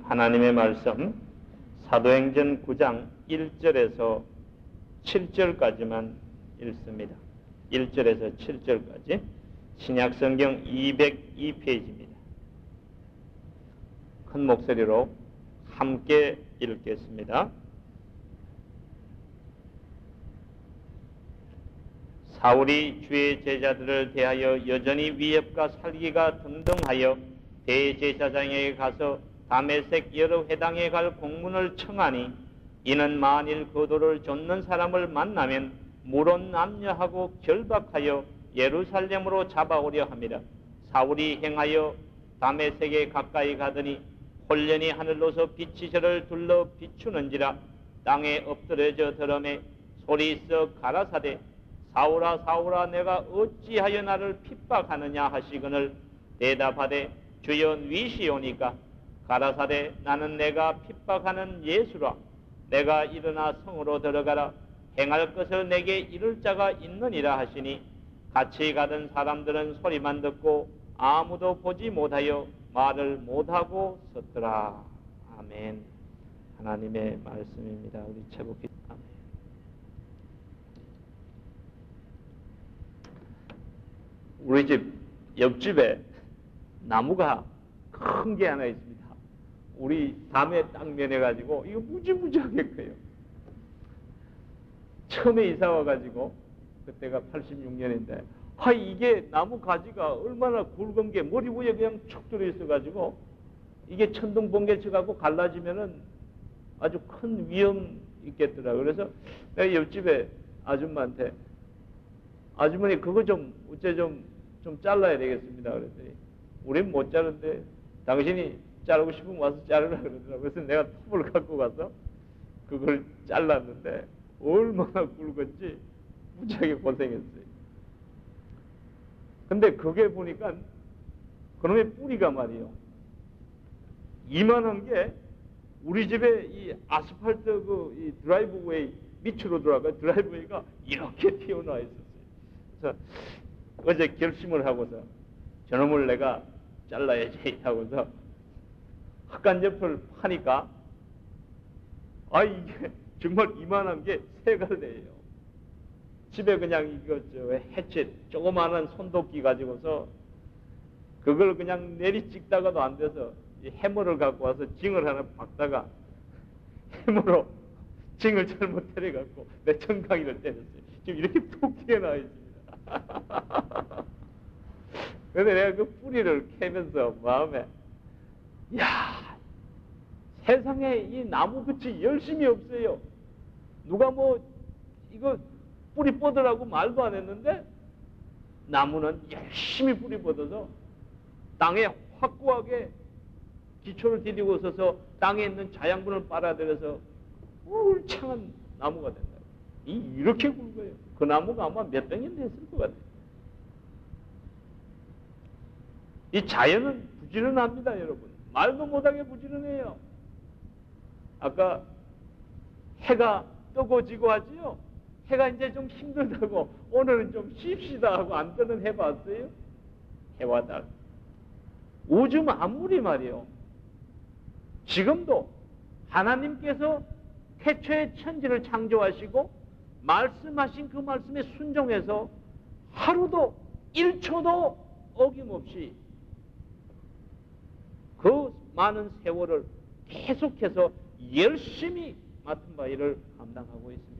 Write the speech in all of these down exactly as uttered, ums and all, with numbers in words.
하나님의 말씀 사도행전 구 장 일 절에서 칠 절까지만 읽습니다. 일 절에서 칠 절까지 신약성경 이백이 페이지입니다. 큰 목소리로 함께 읽겠습니다. 사울이 주의 제자들을 대하여 여전히 위협과 살기가 등등하여 대제사장에게 가서 다메섹 여러 회당에 갈 공문을 청하니 이는 만일 거도를 좇는 사람을 만나면 물론 남녀하고 결박하여 예루살렘으로 잡아오려 함이라. 사울이 행하여 다메섹에 가까이 가더니 홀련히 하늘로서 빛이 저를 둘러 비추는지라. 땅에 엎드려져 들음에 소리있어 가라사대 사울아 사울아 내가 어찌하여 나를 핍박하느냐 하시거늘 대답하되 주여 위시오니까. 가라사대 나는 내가 핍박하는 예수라. 내가 일어나 성으로 들어가라. 행할 것을 내게 이룰 자가 있느니라 하시니 같이 가던 사람들은 소리만 듣고 아무도 보지 못하여 말을 못하고 섰더라. 아멘. 하나님의 말씀입니다. 우리 제복기 아멘. 우리 집 옆집에 나무가 큰 게 하나 있습니다. 우리 담에 딱 면해가지고 이거 무지무지하게 커요. 처음에 이사 와가지고 그때가 팔십육 년인데 아 이게 나무 가지가 얼마나 굵은 게 머리 위에 그냥 촉 들어 있어가지고 이게 천둥 번개 쳐갖고 갈라지면은 아주 큰 위험 있겠더라. 그래서 내가 옆집에 아줌마한테 아주머니 그거 좀 어째 좀 좀 잘라야 되겠습니다. 그랬더니 우린 못 자른데 당신이 자르고 싶으면 와서 자르라 그러더라고요. 그래서 내가 톱을 갖고 가서 그걸 잘랐는데 얼마나 굵은지 무지하게 고생했어요. 근데 그게 보니까 그놈의 뿌리가 말이요. 이만한 게 우리 집에 이 아스팔트 그 이 드라이브웨이 밑으로 들어가 드라이브웨이가 이렇게 튀어나와 있었어요. 그래서 어제 결심을 하고서 저놈을 내가 잘라야지 하고서 흑간접을 파니까 아 이게 정말 이만한 게 세 갈래예요. 집에 그냥 이거 저 해치 조그마한 손도끼 가지고서 그걸 그냥 내리 찍다가도 안 돼서 이 해머를 갖고 와서 징을 하나 박다가 해머로 징을 잘못 때려갖고 내 정강이를 때렸어요. 지금 이렇게 툭 튀어나와 있습니다. 근데 내가 그 뿌리를 캐면서 마음에 야 세상에 이 나무끝이 열심히 없어요. 누가 뭐 이거 뿌리 뻗으라고 말도 안 했는데 나무는 열심히 뿌리 뻗어서 땅에 확고하게 기초를 디디고 있어서 땅에 있는 자양분을 빨아들여서 울창한 나무가 된다. 이 이렇게 굵어요. 그 나무가 아마 몇 백 년 됐을 것 같아요. 이 자연은 부지런합니다, 여러분. 말도 못하게 부지런해요. 아까 해가 뜨고 지고 하지요. 해가 이제 좀 힘들다고 오늘은 좀 쉽시다 하고 안 뜨는 해 봤어요? 해와 달. 우주 만물이 말이요. 지금도 하나님께서 태초에 천지를 창조하시고 말씀하신 그 말씀에 순종해서 하루도 일 초도 어김없이 그 많은 세월을 계속해서 열심히 맡은 바 일을 감당하고 있습니다.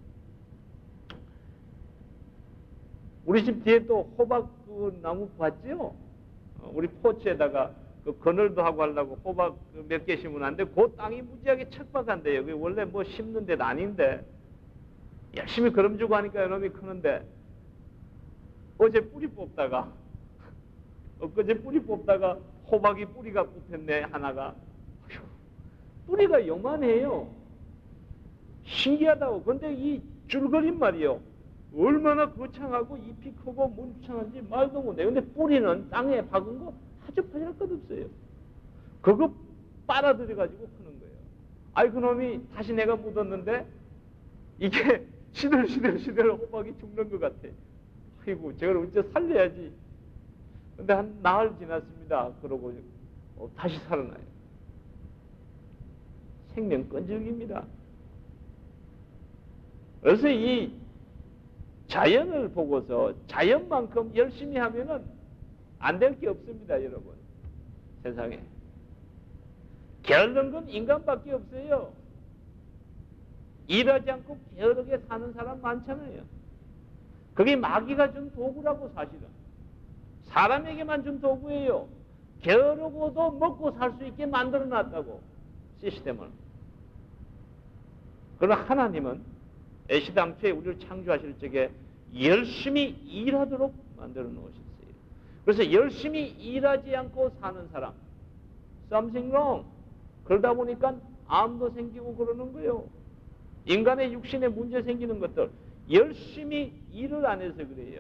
우리 집 뒤에 또 호박 그 나무 봤죠? 우리 포치에다가 그 그늘도 하고 하려고 호박 몇 개 심으면 안 돼. 그 땅이 무지하게 척박한데 여기 원래 뭐 심는 데도 아닌데 열심히 거름 주고 하니까 이놈이 크는데 어제 뿌리 뽑다가 엊그제 뿌리 뽑다가 호박이 뿌리가 뽑혔네 하나가. 어휴, 뿌리가 요만해요. 신기하다고. 근데 이 줄거린 말이요. 얼마나 거창하고 잎이 크고 문창한지 말도 못해. 근데 뿌리는 땅에 박은 거 아주 파질 것 없어요. 그거 빨아들여가지고 크는 거예요. 아이 그놈이 다시 내가 묻었는데 이게 시들시들시들 호박이 죽는 것 같아. 아이고 저걸 어째 살려야지. 근데 한 나흘 지났습니다. 그러고 어, 다시 살아나요. 생명 끈질깁니다. 그래서 이 자연을 보고서 자연만큼 열심히 하면은 안 될 게 없습니다, 여러분. 세상에. 게으른 건 인간밖에 없어요. 일하지 않고 게으르게 사는 사람 많잖아요. 그게 마귀가 준 도구라고 사실은. 사람에게만 준 도구예요. 게으르고도 먹고 살 수 있게 만들어놨다고, 시스템을. 그러나 하나님은 애시당초에 우리를 창조하실 적에 열심히 일하도록 만들어 놓으셨어요. 그래서 열심히 일하지 않고 사는 사람, something wrong. 그러다 보니까 암도 생기고 그러는 거예요. 인간의 육신에 문제 생기는 것들, 열심히 일을 안 해서 그래요.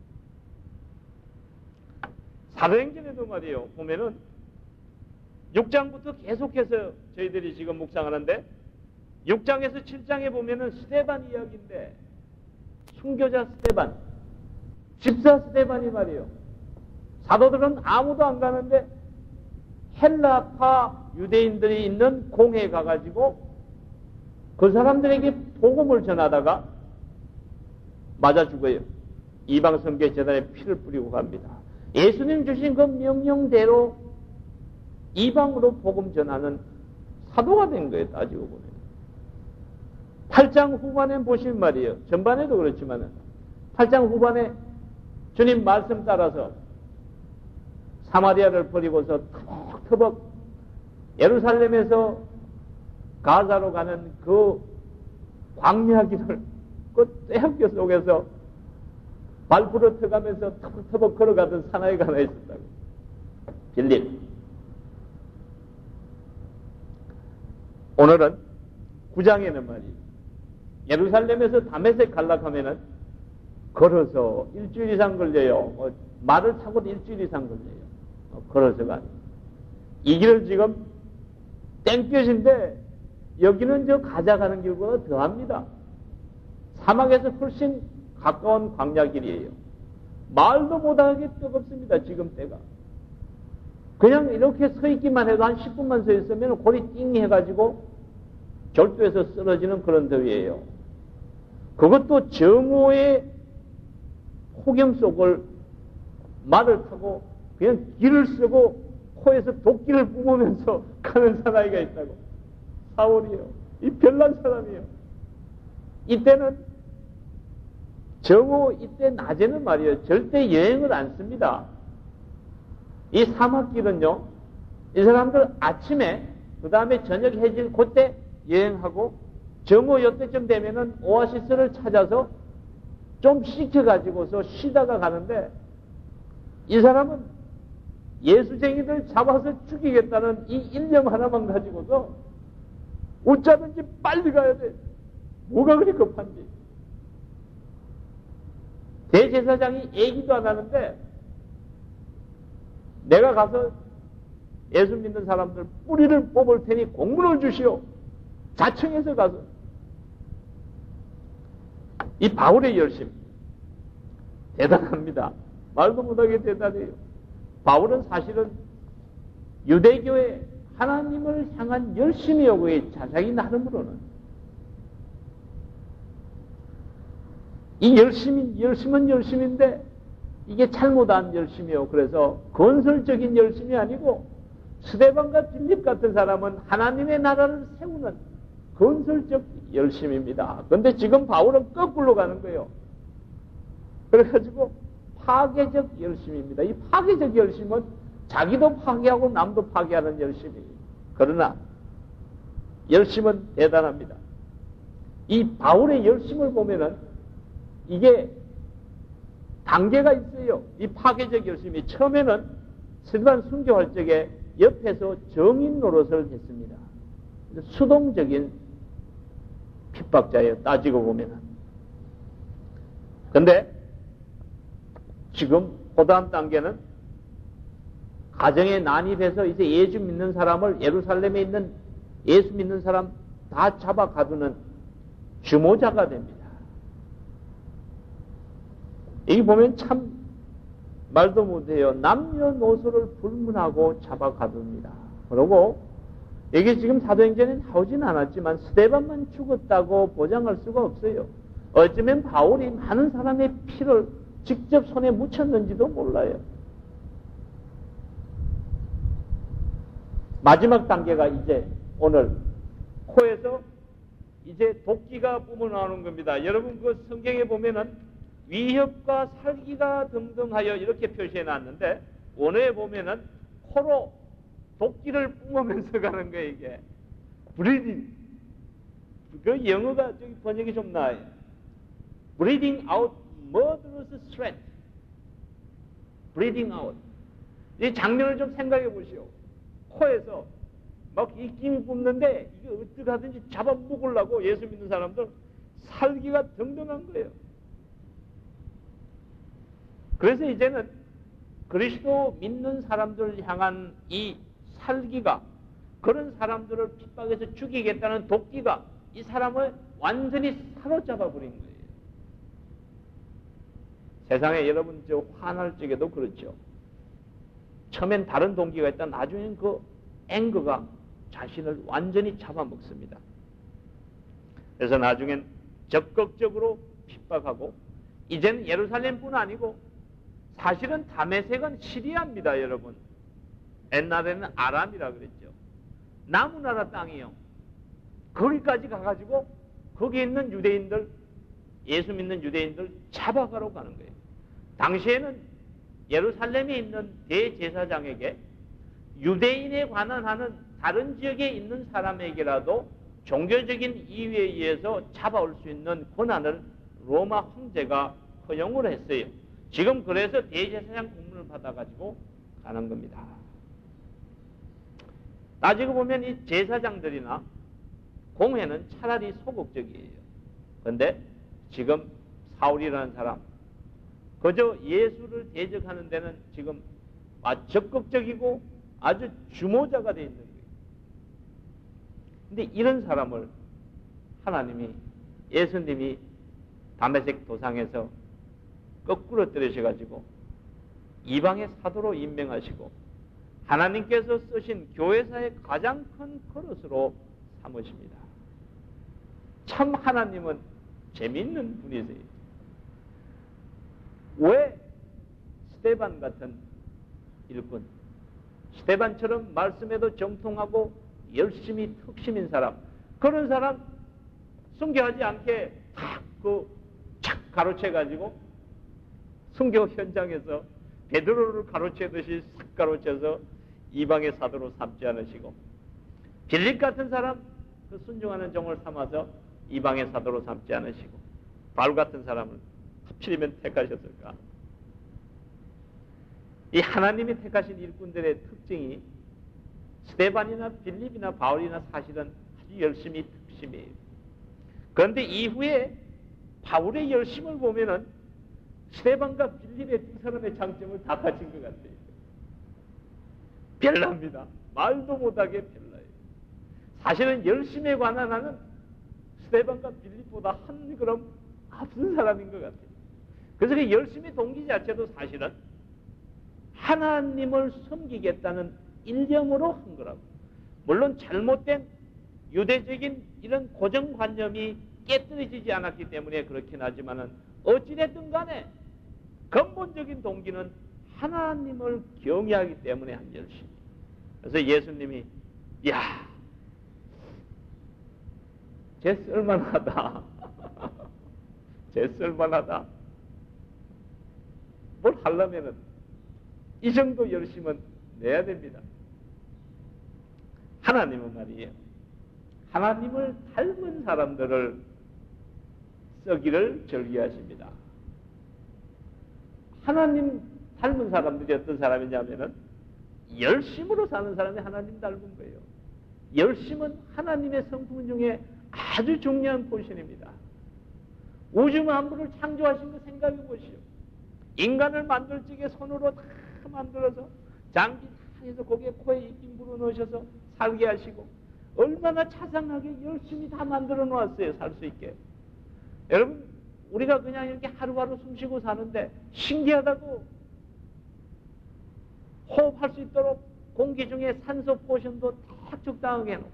사도행전에도 말이에요. 보면은 육 장부터 계속해서 저희들이 지금 묵상하는데 육 장에서 칠 장에 보면은 스데반 이야기인데, 순교자 스데반, 집사 스데반이 말이에요. 사도들은 아무도 안 가는데 헬라파 유대인들이 있는 공회에 가가지고 그 사람들에게 복음을 전하다가 맞아 죽어요. 이방 선교 재단에 피를 뿌리고 갑니다. 예수님 주신 그 명령대로 이방으로 복음 전하는 사도가 된 거예요. 따지고 보면. 팔 장 후반에 보시면 말이에요. 전반에도 그렇지만 팔 장 후반에 주님 말씀 따라서 사마리아를 버리고서 터벅터벅 예루살렘에서 가자로 가는 그 광야 길을 그 떼학교 속에서 발 부러뜨가면서 터벅터벅 걸어가던 사나이가 하나 있었다고. 빌립. 오늘은 구 장에는 말이에요. 예루살렘에서 다메섹 갈락하면은 걸어서 일주일 이상 걸려요. 뭐 말을 타고도 일주일 이상 걸려요. 어, 걸어서 가. 이 길을 지금 땡볕인데 여기는 저 가자 가는 길보다 더합니다. 사막에서 훨씬 가까운 광야길이에요. 말도 못하게 뜨겁습니다. 지금 때가. 그냥 이렇게 서 있기만 해도 한 십 분만 서 있으면 골이 띵해가지고 절도에서 쓰러지는 그런 더위예요. 그것도 정오의 폭염 속을 말을 타고 그냥 길을 쓰고 코에서 도끼를 뿜으면서 가는 사나이가 있다고. 사월이에요. 이 별난 사람이에요. 이때는 정오 이때 낮에는 말이에요. 절대 여행을 안 씁니다. 이 사막길은요. 이 사람들 아침에 그 다음에 저녁 해질 그때 여행하고 정오 요때쯤 되면은 오아시스를 찾아서 좀 씻겨가지고서 쉬다가 가는데 이 사람은 예수쟁이들 잡아서 죽이겠다는 이 일념 하나만 가지고서 어쩌든지 빨리 가야 돼. 뭐가 그리 급한지. 대제사장이 얘기도 안 하는데 내가 가서 예수 믿는 사람들 뿌리를 뽑을 테니 공문을 주시오. 자청해서 가서. 이 바울의 열심 대단합니다. 말도 못하게 대단해요. 바울은 사실은 유대교의 하나님을 향한 열심이요. 자기 나름으로는. 이 열심이, 열심은 열심인데 이게 잘못한 열심이요. 그래서 건설적인 열심이 아니고 스데반과 빌립 같은 사람은 하나님의 나라를 세우는 건설적 열심입니다. 그런데 지금 바울은 거꾸로 가는 거예요. 그래가지고 파괴적 열심입니다. 이 파괴적 열심은 자기도 파괴하고 남도 파괴하는 열심이에요. 그러나 열심은 대단합니다. 이 바울의 열심을 보면은 이게 단계가 있어요. 이 파괴적 열심이 처음에는 스데반 순교할 적에 옆에서 정인 노릇을 했습니다. 수동적인 핍박자예요. 따지고 보면은. 근데 지금 그 다음 단계는 가정에 난입해서 이제 예수 믿는 사람을 예루살렘에 있는 예수 믿는 사람 다 잡아 가두는 주모자가 됩니다. 여기 보면 참 말도 못해요. 남녀노소를 불문하고 잡아 가둡니다. 그리고 이게 지금 사도행전에 나오진 않았지만 스데반만 죽었다고 보장할 수가 없어요. 어쩌면 바울이 많은 사람의 피를 직접 손에 묻혔는지도 몰라요. 마지막 단계가 이제 오늘 코에서 이제 도끼가 뿜어나오는 겁니다. 여러분 그 성경에 보면은 위협과 살기가 등등하여 이렇게 표시해 놨는데 원어에 보면은 코로 도끼를 뿜으면서 가는 거예요. 이게 breathing. 그 영어가 저기 번역이 좀 나아요. breathing out murderous threat. breathing out. 이 장면을 좀 생각해 보시오. 코에서 막 입김이 뿜는데 이게 어떻게 하든지 잡아먹으려고 예수 믿는 사람들 살기가 등등한 거예요. 그래서 이제는 그리스도 믿는 사람들을 향한 이 살기가, 그런 사람들을 핍박해서 죽이겠다는 도끼가 이 사람을 완전히 사로잡아 버린 거예요. 세상에 여러분 저 화날 적에도 그렇죠. 처음엔 다른 동기가 있다 나중엔 그 앵거가 자신을 완전히 잡아먹습니다. 그래서 나중엔 적극적으로 핍박하고, 이제는 예루살렘뿐 아니고 사실은 다메섹은 시리아입니다. 여러분, 옛날에는 아람이라 그랬죠. 나무나라 땅이요. 거기까지 가가지고 거기 있는 유대인들, 예수 믿는 유대인들 잡아가러 가는 거예요. 당시에는 예루살렘에 있는 대제사장에게 유대인에 관한 하는 다른 지역에 있는 사람에게라도 종교적인 이유에 의해서 잡아올 수 있는 권한을 로마 황제가 허용을 했어요. 지금 그래서 대제사장 공문을 받아가지고 가는 겁니다. 나중에 보면 이 제사장들이나 공회는 차라리 소극적이에요. 그런데 지금 사울이라는 사람, 그저 예수를 대적하는 데는 지금 아주 적극적이고 아주 주모자가 되어 있는 거예요. 근데 이런 사람을 하나님이, 예수님이 다메섹 도상에서 거꾸로 떨어져가지고 이방의 사도로 임명하시고 하나님께서 쓰신 교회사의 가장 큰 그릇으로 삼으십니다. 참 하나님은 재미있는 분이세요. 왜 스데반 같은 일꾼, 스데반처럼 말씀에도 정통하고 열심히 특심인 사람, 그런 사람 순교하지 않게 탁그착 가로채가지고 순교 현장에서 베드로를 가로채듯이 싹 가로채서 이방의 사도로 삼지 않으시고, 빌립 같은 사람 그 순종하는 종을 삼아서 이방의 사도로 삼지 않으시고, 바울 같은 사람을 하필이면 택하셨을까? 이 하나님이 택하신 일꾼들의 특징이 스데반이나 빌립이나 바울이나 사실은 아주 열심히 특심이에요. 그런데 이후에 바울의 열심을 보면은 스데반과 빌립의 두 사람의 장점을 다 가진 것 같아요. 별납니다. 말도 못하게 별나요. 사실은 열심에 관한 하는 스데반과 빌립보다 한 걸음 앞선 사람인 것 같아요. 그래서 그 열심의 동기 자체도 사실은 하나님을 섬기겠다는 일념으로 한 거라고. 물론 잘못된 유대적인 이런 고정관념이 깨뜨려지지 않았기 때문에 그렇긴 하지만은 어찌됐든 간에 근본적인 동기는 하나님을 경외하기 때문에 한 열심. 그래서 예수님이 야, 쟤 쓸만하다. 쟤 쓸만하다. 뭘 하려면은 이 정도 열심은 내야 됩니다. 하나님은 말이에요, 하나님을 닮은 사람들을 쓰기를 즐겨하십니다. 하나님 닮은 사람들이 어떤 사람이냐면은 열심으로 사는 사람이 하나님 닮은 거예요. 열심은 하나님의 성품 중에 아주 중요한 포션입니다. 우주 만물을 창조하신 거 생각해 보시오. 인간을 만들 적에 손으로 다 만들어서 장기 다 해서 거기에 코에 입김 불어 넣으셔서 살게 하시고 얼마나 자상하게 열심히 다 만들어 놓았어요. 살 수 있게. 여러분, 우리가 그냥 이렇게 하루하루 숨쉬고 사는데 신기하다고 호흡할 수 있도록 공기 중에 산소 포션도 착족당하게 해놓고.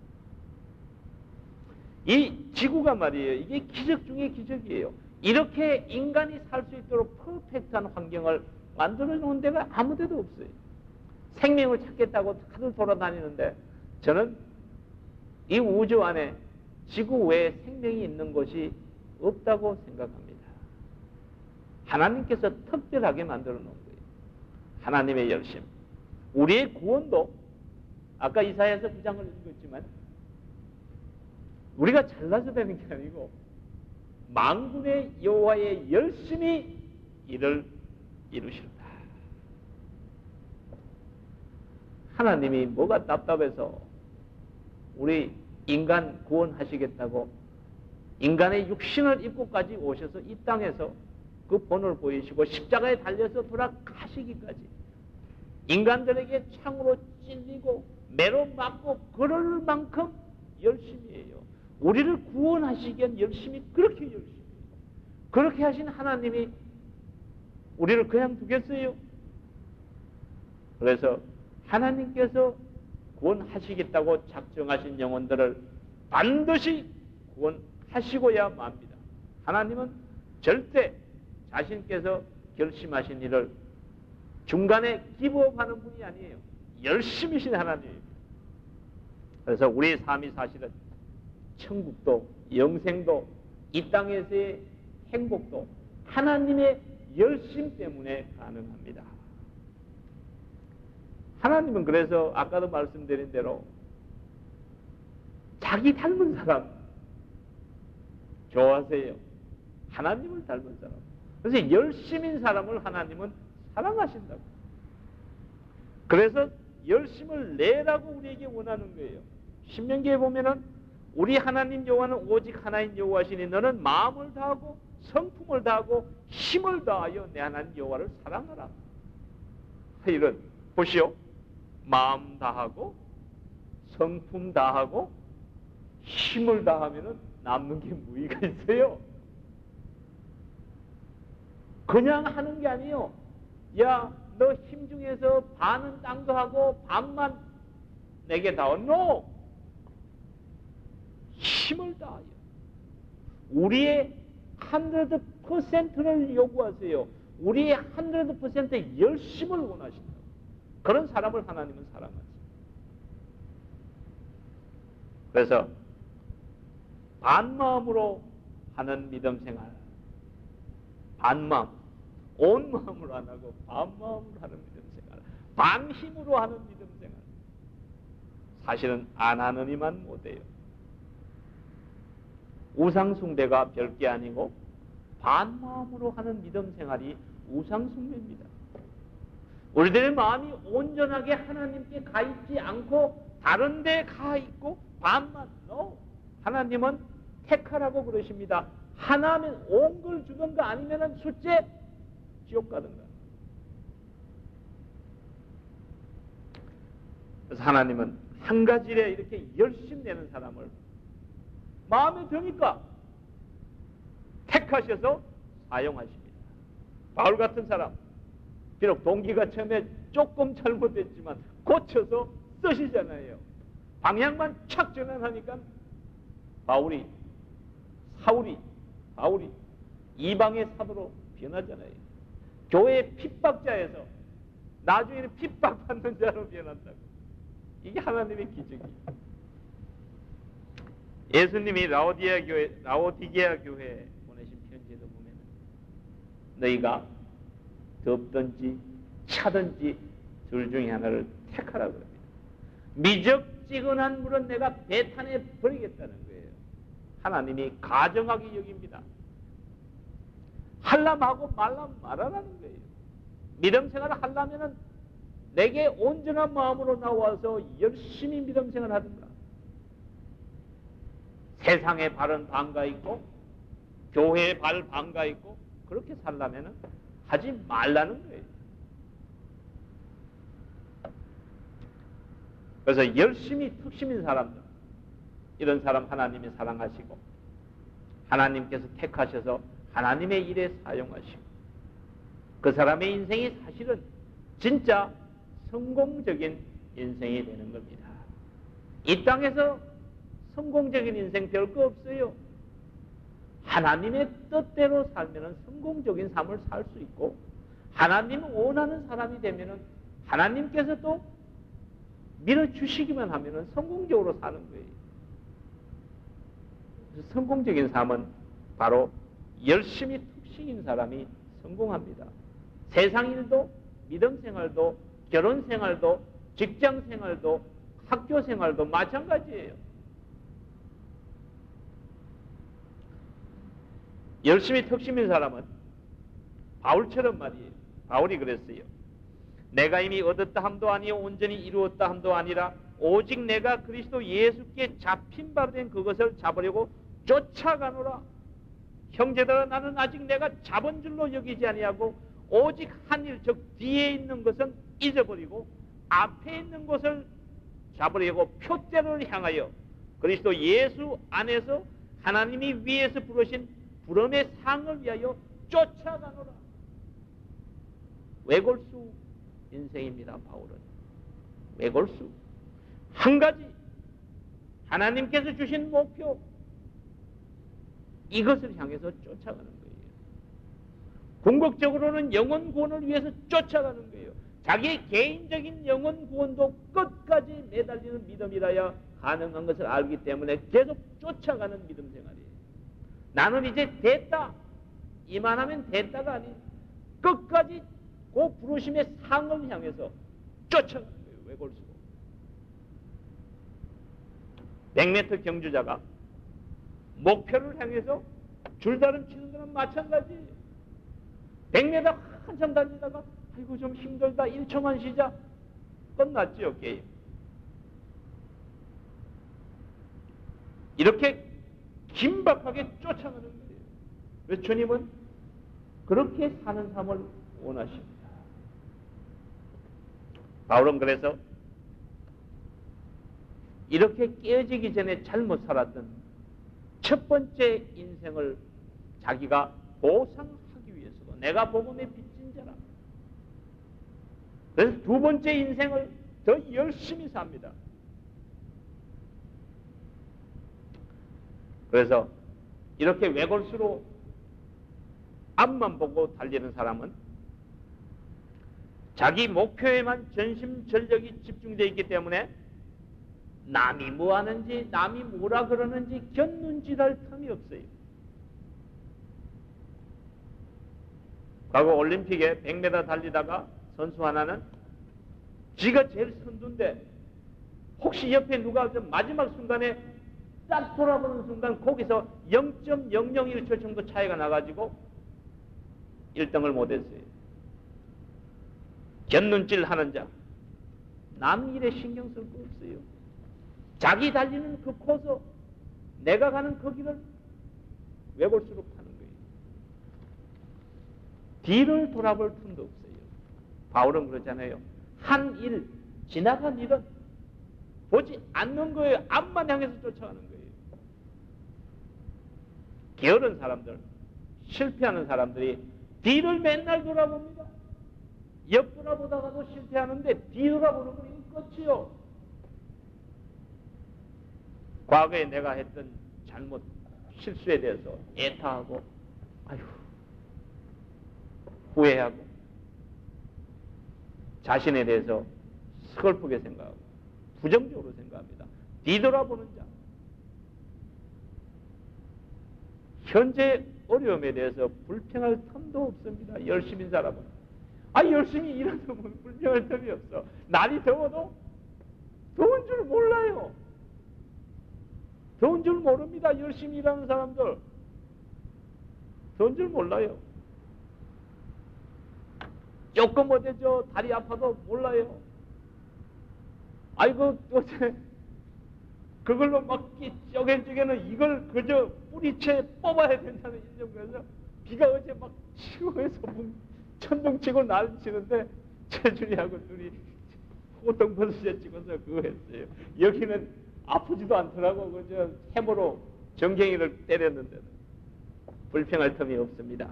이 지구가 말이에요. 이게 기적 중에 기적이에요. 이렇게 인간이 살 수 있도록 퍼펙트한 환경을 만들어 놓은 데가 아무 데도 없어요. 생명을 찾겠다고 다들 돌아다니는데 저는 이 우주 안에 지구 외에 생명이 있는 곳이 없다고 생각합니다. 하나님께서 특별하게 만들어 놓은 거예요. 하나님의 열심. 우리의 구원도 아까 이사야서 구 장을 읽었지만 우리가 잘나서 되는 게 아니고 만군의 여호와의 열심히 이를 이루시리라. 하나님이 뭐가 답답해서 우리 인간 구원하시겠다고 인간의 육신을 입고까지 오셔서 이 땅에서 그 본을 보이시고 십자가에 달려서 돌아가시기까지 인간들에게 창으로 찔리고 매로 맞고 그럴 만큼 열심히 해요. 우리를 구원하시기엔 열심히, 그렇게 열심히 해요. 그렇게 하신 하나님이 우리를 그냥 두겠어요? 그래서 하나님께서 구원하시겠다고 작정하신 영혼들을 반드시 구원하시고야 맙니다. 하나님은 절대 자신께서 결심하신 일을 중간에 기부업하는 분이 아니에요. 열심히신 하나님입니다. 그래서 우리의 삶이 사실은 천국도 영생도 이 땅에서의 행복도 하나님의 열심 때문에 가능합니다. 하나님은 그래서 아까도 말씀드린 대로 자기 닮은 사람 좋아하세요. 하나님을 닮은 사람. 그래서 열심인 사람을 하나님은 사랑하신다고. 그래서 열심을 내라고 우리에게 원하는 거예요. 신명기에 보면은 우리 하나님 여호와는 오직 하나인 여호와시니 너는 마음을 다하고 성품을 다하고 힘을 다하여 내 하나님 여호와를 사랑하라. 이런 보시오. 마음 다하고 성품 다하고 힘을 다하면은 남는 게 무의가 있어요. 그냥 하는 게 아니에요. 야, 너 힘 중에서 반은 땅도 하고 반만 내게 다오. No! 힘을 다하여 우리의 백 퍼센트를 요구하세요. 우리의 백 퍼센트 열심을 원하신다. 그런 사람을 하나님은 사랑하지. 그래서 반마음으로 하는 믿음 생활, 반마음, 온 마음으로 안 하고 반마음으로 하는 믿음 생활, 반힘으로 하는 믿음 생활, 사실은 안 하는 이만 못해요. 우상숭배가 별게 아니고 반마음으로 하는 믿음 생활이 우상숭배입니다. 우리들의 마음이 온전하게 하나님께 가 있지 않고 다른 데 가 있고 반만. No. 하나님은 택하라고 그러십니다. 하나면 온 걸 주든가 아니면 숫째 지옥 가든가. 그래서 하나님은 한 가지 일에 이렇게 열심 내는 사람을 마음에 드니까 택하셔서 사용하십니다. 바울 같은 사람, 비록 동기가 처음에 조금 잘못됐지만 고쳐서 쓰시잖아요. 방향만 착 전환하니까 바울이, 사울이, 바울이 이방의 사도로 변하잖아요. 교회의 핍박자에서 나중에는 핍박받는 자로 변한다고. 이게 하나님의 기적이에요. 예수님이 라오디게아 교회, 라오디게아 교회에 보내신 편지에도 보면 너희가 덥든지 차든지 둘 중에 하나를 택하라고 합니다. 미적지근한 물은 내가 배탄에 버리겠다는 거예요. 하나님이 가정하게 여깁니다. 하려면 말라면 말하라는 거예요. 믿음 생활을 하려면 내게 온전한 마음으로 나와서 열심히 믿음 생활을 하든가. 세상의 발은 반가 있고 교회의 발 반가 있고 그렇게 살려면 하지 말라는 거예요. 그래서 열심히 특심인 사람들, 이런 사람 하나님이 사랑하시고 하나님께서 택하셔서 하나님의 일에 사용하시고 그 사람의 인생이 사실은 진짜 성공적인 인생이 되는 겁니다. 이 땅에서 성공적인 인생 별 거 없어요. 하나님의 뜻대로 살면 성공적인 삶을 살 수 있고, 하나님 원하는 사람이 되면 하나님께서 또 밀어주시기만 하면 성공적으로 사는 거예요. 그래서 성공적인 삶은 바로 열심히 툭신인 사람이 성공합니다. 세상 일도, 믿음 생활도, 결혼 생활도, 직장 생활도, 학교 생활도 마찬가지예요. 열심히 턱심인 사람은 바울처럼 말이에요. 바울이 그랬어요. 내가 이미 얻었다 함도 아니요 온전히 이루었다 함도 아니라 오직 내가 그리스도 예수께 잡힌 바 된 그것을 잡으려고 쫓아가노라. 형제들아, 나는 아직 내가 잡은 줄로 여기지 아니하고 오직 한 일, 즉 뒤에 있는 것은 잊어버리고 앞에 있는 것을 잡으려고 표대를 향하여 그리스도 예수 안에서 하나님이 위에서 부르신 부름의 상을 위하여 쫓아가노라. 외골수 인생입니다. 바울은 외골수. 한 가지 하나님께서 주신 목표, 이것을 향해서 쫓아가는 거예요. 궁극적으로는 영혼 구원을 위해서 쫓아가는 거예요. 자기의 개인적인 영혼 구원도 끝까지 매달리는 믿음이라야 가능한 것을 알기 때문에 계속 쫓아가는 믿음 생활이에요. 나는 이제 됐다, 이만하면 됐다가 아닌 끝까지 그 부르심의 상을 향해서 쫓아가는 거예요. 외골수로. 백 미터 경주자가 목표를 향해서 줄다름 치는 거는 마찬가지예요. 백 미터 한참 달리다가 아이고 좀 힘들다, 일 초만 쉬자, 끝났지요, 게임. 이렇게 긴박하게 쫓아가는 거예요. 왜? 주님은 그렇게 사는 삶을 원하십니다. 바울은 그래서 이렇게 깨어지기 전에 잘못 살았던 첫 번째 인생을 자기가 보상하기 위해서도 내가 복음의 빚진 자라. 그래서 두 번째 인생을 더 열심히 삽니다. 그래서 이렇게 외골수로 앞만 보고 달리는 사람은 자기 목표에만 전심전력이 집중되어 있기 때문에 남이 뭐 하는지, 남이 뭐라 그러는지 곁눈질할 틈이 없어요. 과거 올림픽에 백 미터 달리다가 선수 하나는 지가 제일 선두인데 혹시 옆에 누가 마지막 순간에 딱 돌아보는 순간 거기서 영 점 영영일 초 정도 차이가 나가지고 일 등을 못했어요. 곁눈질 하는 자, 남 일에 신경 쓸 거 없어요. 자기 달리는 그 코스, 내가 가는 그 길을 외골수로 파는 거예요. 뒤를 돌아볼 틈도 없어요. 바울은 그러잖아요. 한 일, 지나간 일은 보지 않는 거예요. 앞만 향해서 쫓아가는 거예요. 게으른 사람들, 실패하는 사람들이 뒤를 맨날 돌아봅니다. 옆 돌아보다가도 실패하는데 뒤 돌아보는 건 끝이요. 과거에 내가 했던 잘못, 실수에 대해서 애타하고 아휴 후회하고 자신에 대해서 서글프게 생각하고 부정적으로 생각합니다. 뒤돌아보는 자, 현재 어려움에 대해서 불평할 틈도 없습니다. 열심인 사람은. 아, 열심히 일하다 보면 불평할 틈이 없어. 날이 더워도 더운 줄 몰라요. 더운 줄 모릅니다. 열심히 일하는 사람들. 더운 줄 몰라요. 조금 어제저 다리 아파도 몰라요. 아이고 어제 그걸로 막 쪼개쪼개는 이걸 그저 뿌리채 뽑아야 된다는 인정에서 비가 어제 막 치고 해서 천둥 치고 날 치는데 최준이하고 둘이 호통버섯에 찍어서 그거 했어요. 여기는 아프지도 않더라고. 그저 해보로 정갱이를 때렸는데 불평할 틈이 없습니다.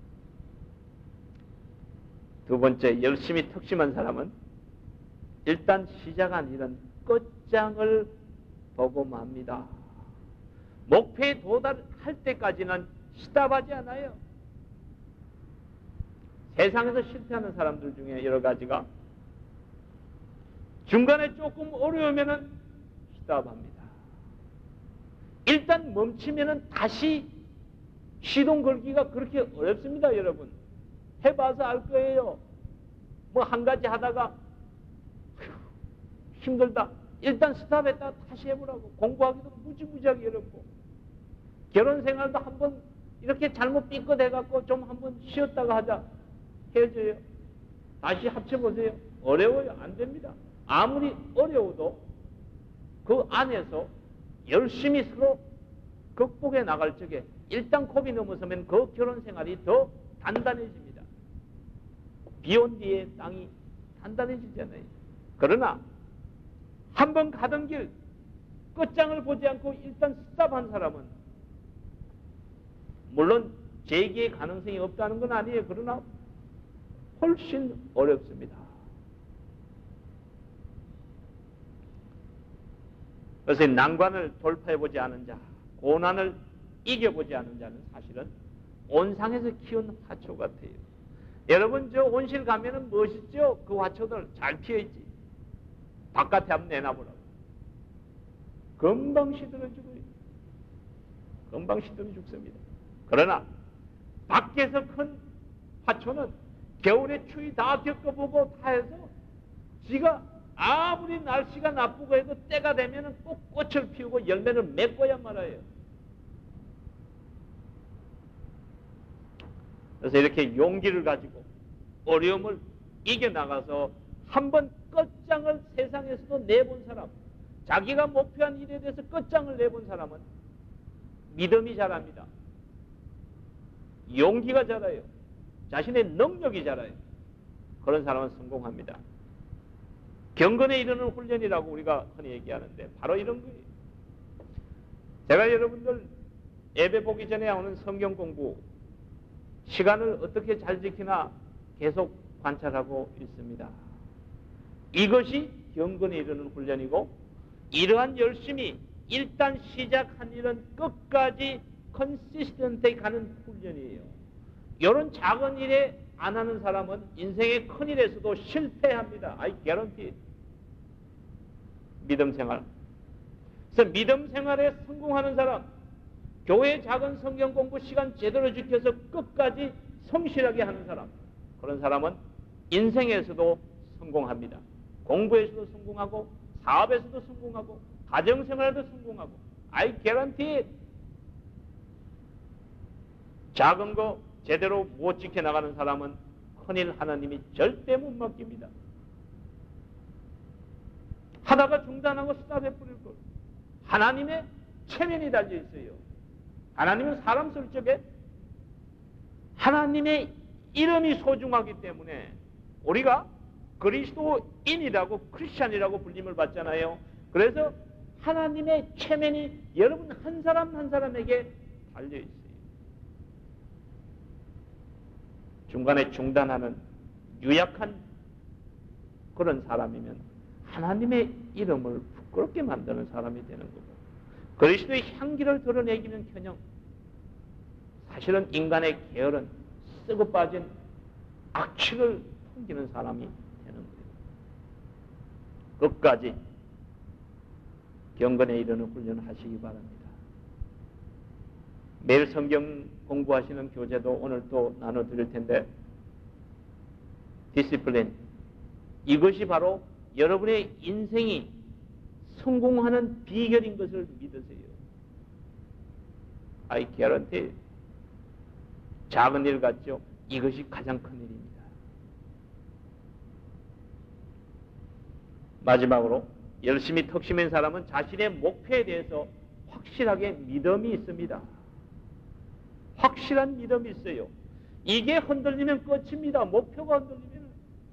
두 번째, 열심히 턱심한 사람은 일단 시작한 일은 끝장을 보고 맙니다. 목표에 도달할 때까지는 스탑하지 않아요. 세상에서 실패하는 사람들 중에 여러 가지가 중간에 조금 어려우면은 스탑합니다. 일단 멈추면은 다시 시동 걸기가 그렇게 어렵습니다, 여러분. 해봐서 알 거예요. 뭐 한 가지 하다가 힘들다. 일단 스탑했다 다시 해보라고. 공부하기도 무지무지하게 어렵고, 결혼 생활도 한번 이렇게 잘못 삐끗해갖고 좀 한번 쉬었다가 하자. 헤어져요. 다시 합쳐보세요. 어려워요. 안 됩니다. 아무리 어려워도 그 안에서 열심히 서로 극복해 나갈 적에 일단 컵이 넘어서면 그 결혼 생활이 더 단단해집니다. 비 온 뒤에 땅이 단단해지잖아요. 그러나 한번 가던 길 끝장을 보지 않고 일단 스탑한 사람은, 물론 재기의 가능성이 없다는 건 아니에요. 그러나 훨씬 어렵습니다. 그래서 난관을 돌파해보지 않은 자, 고난을 이겨보지 않은 자는 사실은 온상에서 키운 화초 같아요. 여러분, 저 온실 가면은 멋있죠? 그 화초들 잘 피어있지. 바깥에 한번 내놔보라고. 금방 시들어 죽어요. 금방 시들어 죽습니다. 그러나 밖에서 큰 화초는 겨울에 추위 다 겪어보고 다 해서 지가 아무리 날씨가 나쁘고 해도 때가 되면 꼭 꽃을 피우고 열매를 맺고야 말아요. 그래서 이렇게 용기를 가지고 어려움을 이겨나가서 한번 끝장을 세상에서도 내본 사람, 자기가 목표한 일에 대해서 끝장을 내본 사람은 믿음이 자랍니다. 용기가 자라요. 자신의 능력이 자라요. 그런 사람은 성공합니다. 경건에 이르는 훈련이라고 우리가 흔히 얘기하는데 바로 이런 거예요. 제가 여러분들 예배 보기 전에 하는 성경 공부 시간을 어떻게 잘 지키나 계속 관찰하고 있습니다. 이것이 경건에 이르는 훈련이고, 이러한 열심히 일단 시작한 일은 끝까지 컨시스턴트하게 가는 훈련이에요. 이런 작은 일에 안 하는 사람은 인생의 큰 일에서도 실패합니다. I guarantee. 믿음 생활. 그래서 믿음 생활에 성공하는 사람, 교회 작은 성경 공부 시간 제대로 지켜서 끝까지 성실하게 하는 사람, 그런 사람은 인생에서도 성공합니다. 공부에서도 성공하고, 사업에서도 성공하고, 가정생활에도 성공하고. I guarantee. 작은 거 제대로 못 지켜나가는 사람은 큰일 하나님이 절대 못 맡깁니다. 하다가 중단하고 스탑해버릴 걸. 하나님의 체면이 달려 있어요. 하나님은 사람 쓸 적에 하나님의 이름이 소중하기 때문에 우리가 그리스도인이라고, 크리스찬이라고 불림을 받잖아요. 그래서 하나님의 체면이 여러분 한 사람 한 사람에게 달려 있어요. 중간에 중단하는 유약한 그런 사람이면 하나님의 이름을 부끄럽게 만드는 사람이 되는 거고, 그리스도의 향기를 드러내기는커녕 사실은 인간의 게으른 쓰고 빠진 악취를 풍기는 사람이 되는 거예요. 끝까지 경건에 이르는 훈련을 하시기 바랍니다. 매일 성경 공부하시는 교재도 오늘 또 나눠드릴 텐데, 디시플린, 이것이 바로 여러분의 인생이 성공하는 비결인 것을 믿으세요. I guarantee. 작은 일 같죠? 이것이 가장 큰 일입니다. 마지막으로 열심히 턱심인 사람은 자신의 목표에 대해서 확실하게 믿음이 있습니다. 확실한 믿음이 있어요. 이게 흔들리면 끝입니다. 목표가 흔들리면.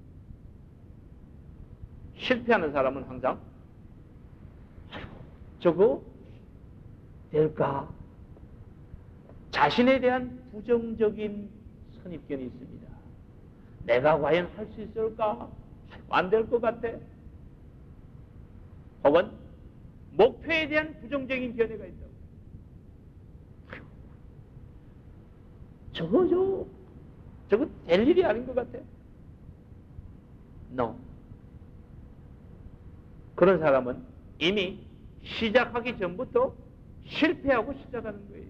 실패하는 사람은 항상 아이고, 저거 될까? 자신에 대한 부정적인 선입견이 있습니다. 내가 과연 할 수 있을까? 안 될 것 같아. 혹은 목표에 대한 부정적인 견해가 있다고. 저거, 저, 저거 될 일이 아닌 것 같아. No. 그런 사람은 이미 시작하기 전부터 실패하고 시작하는 거예요.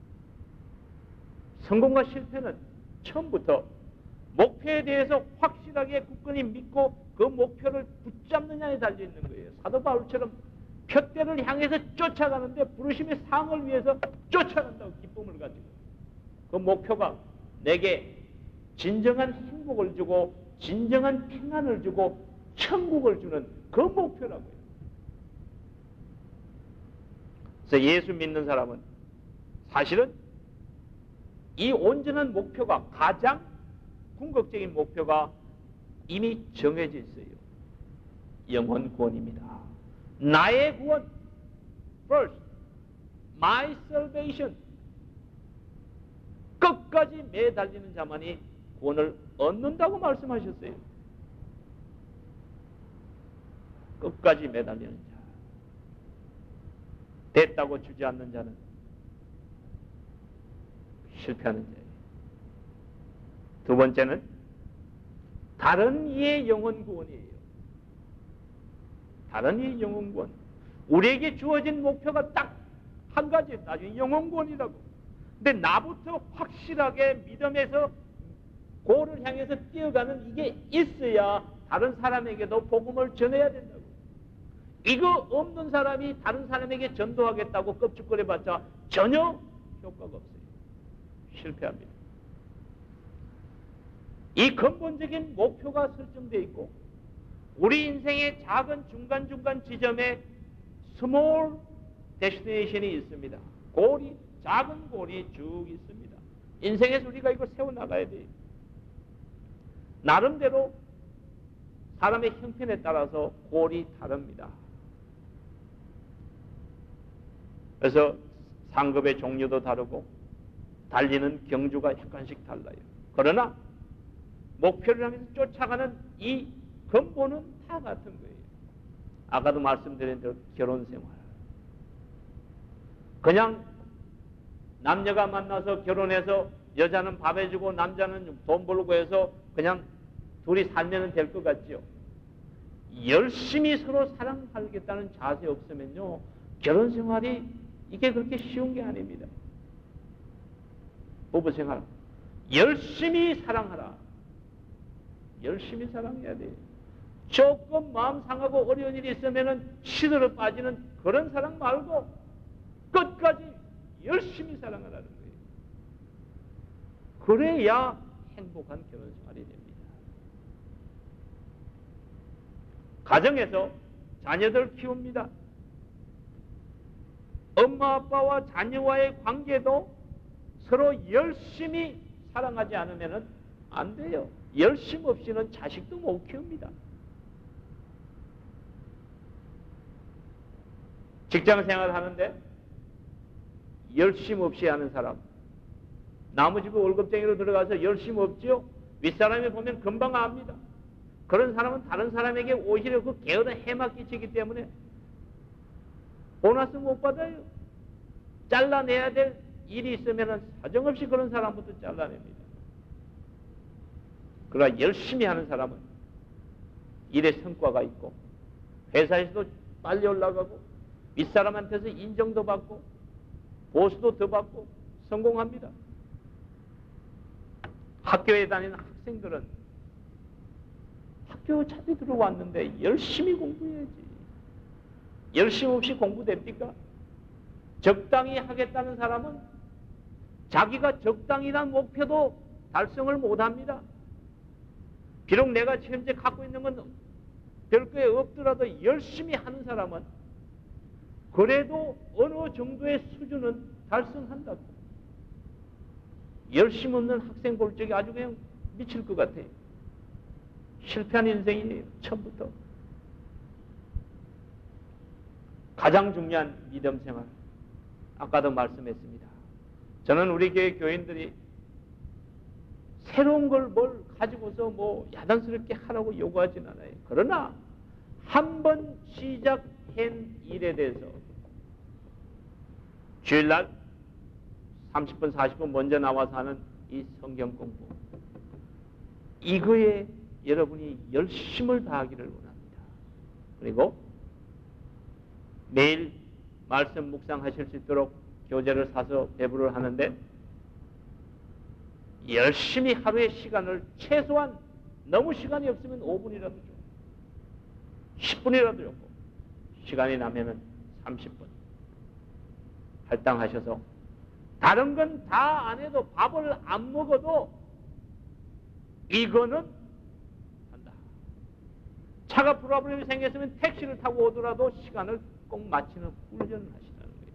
성공과 실패는 처음부터 목표에 대해서 확실하게 굳건히 믿고 그 목표를 붙잡느냐에 달려있는 거예요. 사도 바울처럼 표대를 향해서 쫓아가는데 부르심의 상을 위해서 쫓아간다고 기쁨을 가지고 그 목표가 내게 진정한 행복을 주고 진정한 평안을 주고 천국을 주는 그 목표라고요. 그래서 예수 믿는 사람은 사실은 이 온전한 목표가 가장 궁극적인 목표가 이미 정해져 있어요. 영혼 구원입니다. 나의 구원, first, my salvation. 끝까지 매달리는 자만이 구원을 얻는다고 말씀하셨어요. 끝까지 매달리는 자. 됐다고 주지 않는 자는 실패하는 자예요. 두 번째는 다른 이의 영혼 구원이에요. 다른 이의 영혼 구원. 우리에게 주어진 목표가 딱 한 가지, 나중에 영혼 구원이라고. 근데 나부터 확실하게 믿음에서 고를 향해서 뛰어가는 이게 있어야 다른 사람에게도 복음을 전해야 된다고. 이거 없는 사람이 다른 사람에게 전도하겠다고 껍죽거려봤자 전혀 효과가 없어요. 실패합니다. 이 근본적인 목표가 설정되어 있고 우리 인생의 작은 중간중간 지점에 small destination이 있습니다. 골이, 작은 골이 쭉 있습니다. 인생에서 우리가 이걸 세워나가야 돼요. 나름대로 사람의 형편에 따라서 골이 다릅니다. 그래서 상급의 종류도 다르고 달리는 경주가 약간씩 달라요. 그러나 목표를 하면서 쫓아가는 이 근본은 다 같은 거예요. 아까도 말씀드린 대로 결혼생활. 그냥 남녀가 만나서 결혼해서 여자는 밥 해주고 남자는 돈 벌고 해서 그냥 둘이 살면 될 것 같죠. 열심히 서로 사랑하겠다는 자세 없으면요 결혼생활이 이게 그렇게 쉬운 게 아닙니다. 부부생활 열심히 사랑하라. 열심히 사랑해야 돼요. 조금 마음 상하고 어려운 일이 있으면 시들어 빠지는 그런 사랑 말고 끝까지 열심히 사랑하라는 거예요. 그래야 행복한 결혼생활이 됩니다. 가정에서 자녀들 키웁니다. 엄마 아빠와 자녀와의 관계도 서로 열심히 사랑하지 않으면 안 돼요. 열심 없이는 자식도 못 키웁니다. 직장생활 하는데 열심 없이 하는 사람, 나무집에 월급쟁이로 들어가서 열심 없지요? 윗사람이 보면 금방 압니다. 그런 사람은 다른 사람에게 오히려 그 게으른 해막 끼치기 때문에 보너스 못 받아요. 잘라내야 될 일이 있으면 사정없이 그런 사람부터 잘라냅니다. 그러나 열심히 하는 사람은 일의 성과가 있고 회사에서도 빨리 올라가고 윗사람한테서 인정도 받고 보수도 더 받고 성공합니다. 학교에 다니는 학생들은 학교 차비 들어왔는데 열심히 공부해야지. 열심 없이 공부됩니까? 적당히 하겠다는 사람은 자기가 적당이란 목표도 달성을 못합니다. 비록 내가 현재 갖고 있는 건 별거에 없더라도 열심히 하는 사람은 그래도 어느 정도의 수준은 달성한다고. 열심 없는 학생 볼 적에 아주 그냥 미칠 것 같아요. 실패한 인생이에요. 처음부터. 가장 중요한 믿음 생활. 아까도 말씀했습니다. 저는 우리 교회 교인들이 새로운 걸 뭘 가지고서 뭐 야단스럽게 하라고 요구하진 않아요. 그러나 한 번 시작해 한 일에 대해서 주일날 삼십 분, 사십 분 먼저 나와서 하는 이 성경 공부, 이거에 여러분이 열심을 다하기를 원합니다. 그리고 매일 말씀 묵상하실 수 있도록 교재를 사서 배부를 하는데 열심히 하루의 시간을 최소한, 너무 시간이 없으면 오 분이라도 줘, 십 분이라도 줬고, 시간이 나면은 삼십 분 할당하셔서 다른 건 다 안 해도, 밥을 안 먹어도 이거는 한다. 차가 프로블럼이 생겼으면 택시를 타고 오더라도 시간을 꼭 맞추는 훈련을 하시라는 거예요.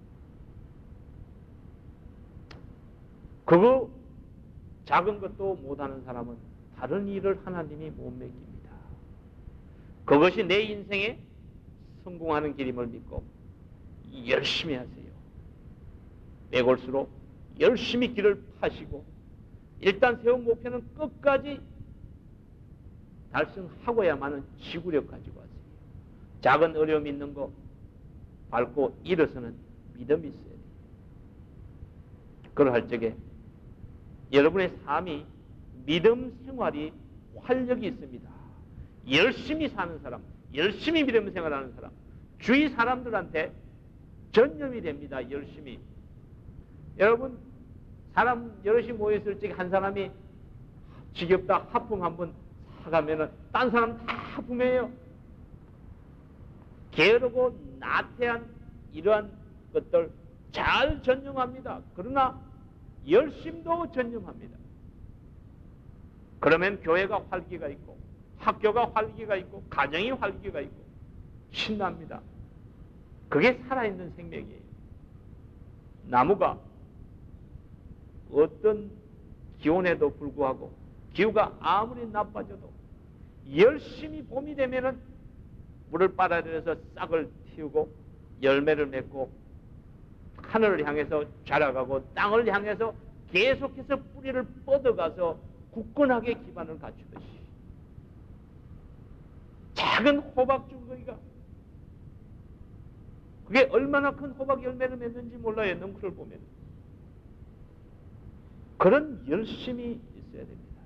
그거 작은 것도 못하는 사람은 다른 일을 하나님이 못 맡깁니다. 그것이 내 인생에 성공하는 길임을 믿고 열심히 하세요. 매골수록 열심히 길을 파시고 일단 세운 목표는 끝까지 달성하고야만은 지구력 가지고 하세요. 작은 어려움 있는 거 밟고 일어서는 믿음이 있어야 돼요. 그걸 할 적에 여러분의 삶이 믿음 생활이 활력이 있습니다. 열심히 사는 사람, 열심히 믿음 생활하는 사람, 주위 사람들한테 전념이 됩니다. 열심히. 여러분, 사람 여럿이 모여있을 적에 한 사람이 지겹다 하품 한번 사가면은 딴 사람 다 하품해요. 게으르고 나태한 이러한 것들 잘 전념합니다. 그러나 열심도 전념합니다. 그러면 교회가 활기가 있고, 학교가 활기가 있고, 가정이 활기가 있고 신납니다. 그게 살아있는 생명이에요. 나무가 어떤 기온에도 불구하고 기후가 아무리 나빠져도 열심히 봄이 되면은 물을 빨아들여서 싹을 틔우고 열매를 맺고 하늘을 향해서 자라가고 땅을 향해서 계속해서 뿌리를 뻗어가서 굳건하게 기반을 갖추듯이, 작은 호박 줄거기가 그게 얼마나 큰 호박 열매를 맺는지 몰라요. 넝쿨을 보면. 그런 열심이 있어야 됩니다.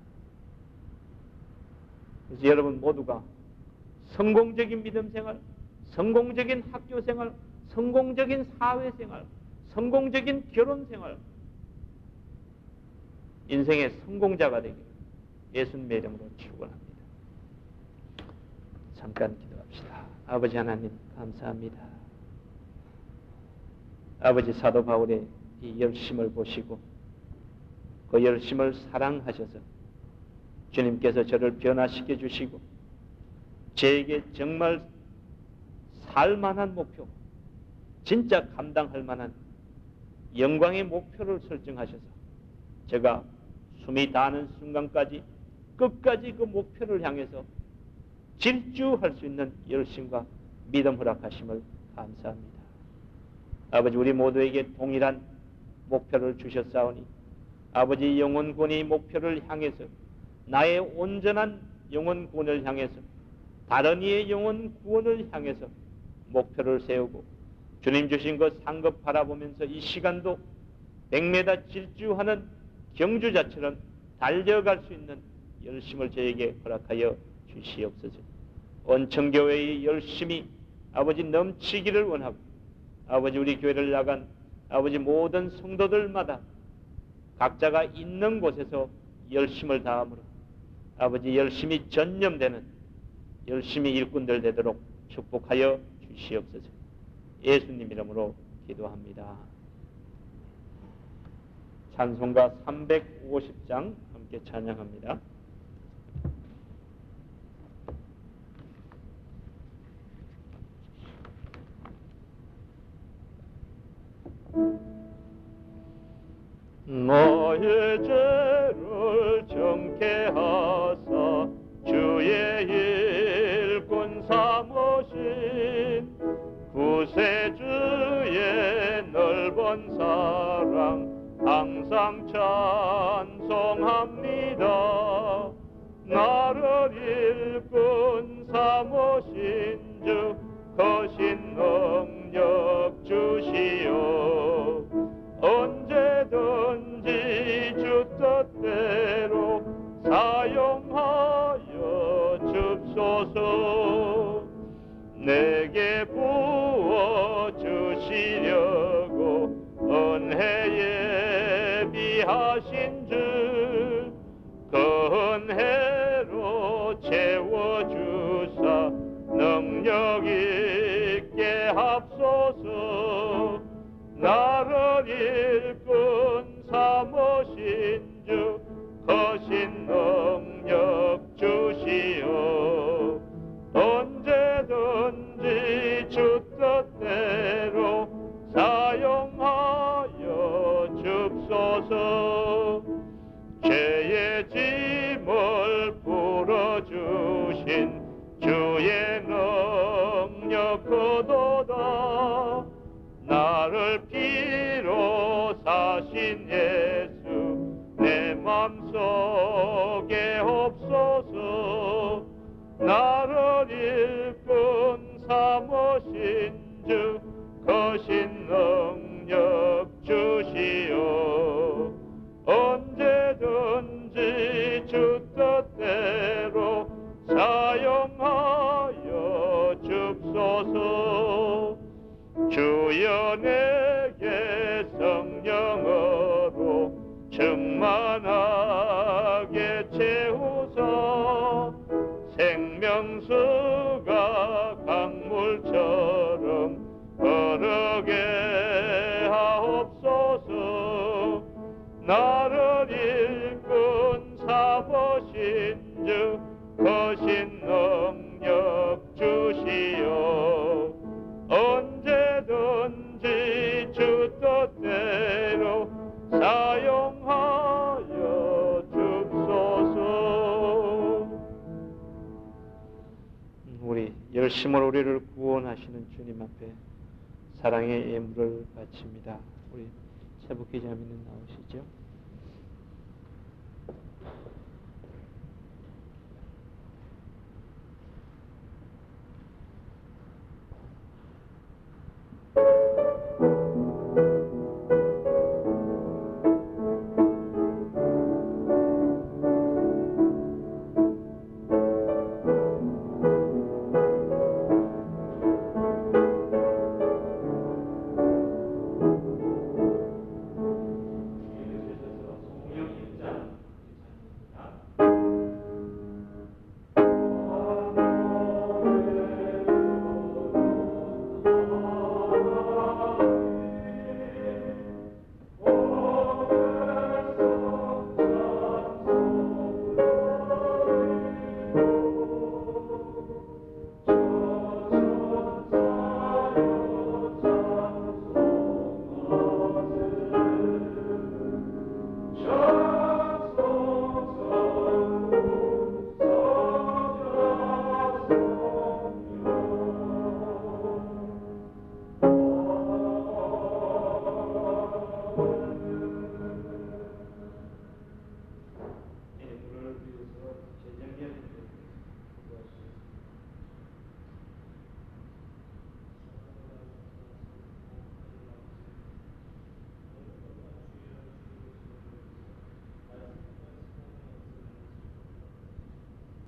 그래서 여러분 모두가 성공적인 믿음 생활, 성공적인 학교 생활, 성공적인 사회 생활, 성공적인 결혼 생활, 인생의 성공자가 되기를 예수님의 이름으로 축원합니다. 잠깐 기도합시다. 아버지 하나님 감사합니다. 아버지, 사도 바울의 이 열심을 보시고 그 열심을 사랑하셔서 주님께서 저를 변화시켜 주시고 저에게 정말 살만한 목표, 진짜 감당할 만한 영광의 목표를 설정하셔서 제가 숨이 닿는 순간까지 끝까지 그 목표를 향해서 질주할 수 있는 열심과 믿음 허락하심을 감사합니다. 아버지, 우리 모두에게 동일한 목표를 주셨사오니 아버지, 영혼권의 목표를 향해서, 나의 온전한 영혼구원을 향해서, 다른 이의 영혼 구원을 향해서 목표를 세우고 주님 주신 것 상급 바라보면서 이 시간도 백메다 질주하는 경주자처럼 달려갈 수 있는 열심을 저에게 허락하여 주시옵소서. 온천교회의 열심이 아버지 넘치기를 원하고, 아버지 우리 교회를 나간 아버지 모든 성도들마다 각자가 있는 곳에서 열심을 다함으로 아버지 열심히 전념되는 열심히 일꾼들 되도록 축복하여 주시옵소서. 예수님 이름으로 기도합니다. 찬송가 삼백오십 장 함께 찬양합니다. 너의 죄를 정케 하사 주의 일꾼 삼으신 구세주의 넓은 사랑 항상 찬송합니다. 나를 일꾼 삼으신 주 거시 능력 주시오. 언제든지 주 뜻대로 사용하여 줍소서. 내게 부어 주시려고 은혜에 비하신 주, 그 은혜로 채워주사 능력 있게 합소서. 나를 일꾼 삼으신 주 거신 능력 주시오. 언제든지 주 뜻대로 사용하여 줍소서. 죄의 짐을 풀어주신 주의 능력 크도다. 나를 피로 사신 예수 내 맘속에 없소서. 나를 일꾼 삼으신 주 거신 능력 주시오. 언제든지 주 뜻대로 사용하여 줍소서. 주여 내게 성령으로 충만하게 채우사. 생명수가 강물처럼 흐르게 하옵소서. 나를 일꾼 삼으신 주 거신 능력 주시오. 언제든지 주 뜻대로 사용하여 줍소서. 우리 열심으로 우리를 구원하시는 주님 앞에 사랑의 예물을 바칩니다. 우리 세북 기자님은 나오시죠?